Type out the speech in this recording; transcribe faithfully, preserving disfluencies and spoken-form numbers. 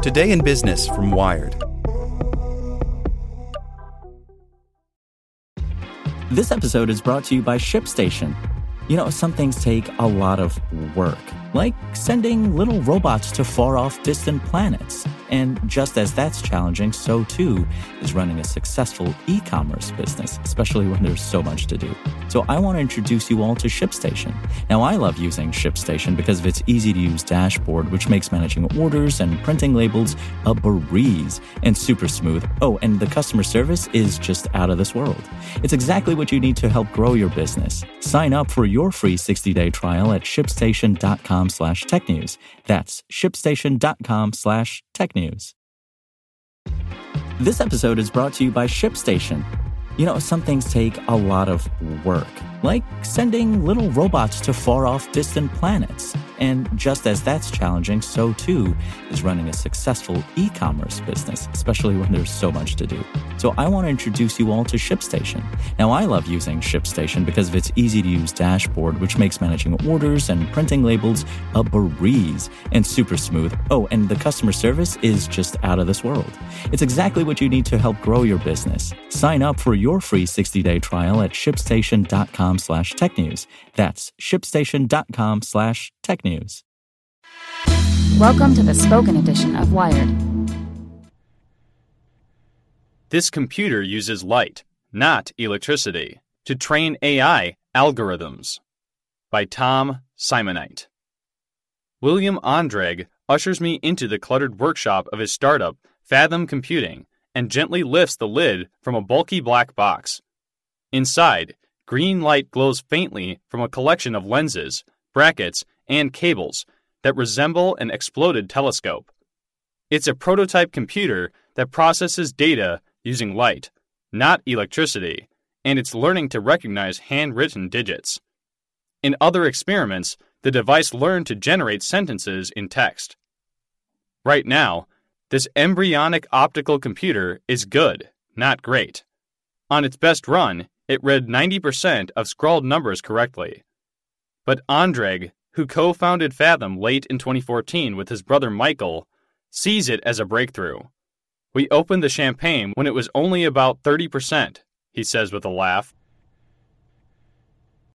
Today in Business from Wired. This episode is brought to you by ShipStation. You know, some things take a lot of work, like sending little robots to far-off distant planets. And just as that's challenging, so too is running a successful e-commerce business, especially when there's so much to do. So I want to introduce you all to ShipStation. Now, I love using ShipStation because of its easy-to-use dashboard, which makes managing orders and printing labels a breeze and super smooth. Oh, and the customer service is just out of this world. It's exactly what you need to help grow your business. Sign up for your free sixty-day trial at shipstation.com slash tech news. That's shipstation.com slash tech news. This episode is brought to you by ShipStation. You know, some things take a lot of work, like sending little robots to far-off distant planets. And just as that's challenging, so too is running a successful e-commerce business, especially when there's so much to do. So I want to introduce you all to ShipStation. Now, I love using ShipStation because of its easy-to-use dashboard, which makes managing orders and printing labels a breeze and super smooth. Oh, and the customer service is just out of this world. It's exactly what you need to help grow your business. Sign up for your free sixty-day trial at shipstation.com slash tech news. That's shipstation.com slash tech news. Welcome to the spoken edition of Wired. This computer uses light, not electricity, to train A I algorithms. By Tom Simonite. William Ondrag ushers me into the cluttered workshop of his startup, Fathom Computing, and gently lifts the lid from a bulky black box. Inside, green light glows faintly from a collection of lenses, brackets, and cables that resemble an exploded telescope. It's a prototype computer that processes data using light, not electricity, and it's learning to recognize handwritten digits. In other experiments, the device learned to generate sentences in text. Right now, this embryonic optical computer is good, not great. On its best run, it read ninety percent of scrawled numbers correctly. But Ondrag, who co-founded Fathom late in twenty fourteen with his brother Michael, sees it as a breakthrough. "We opened the champagne when it was only about thirty percent, he says with a laugh.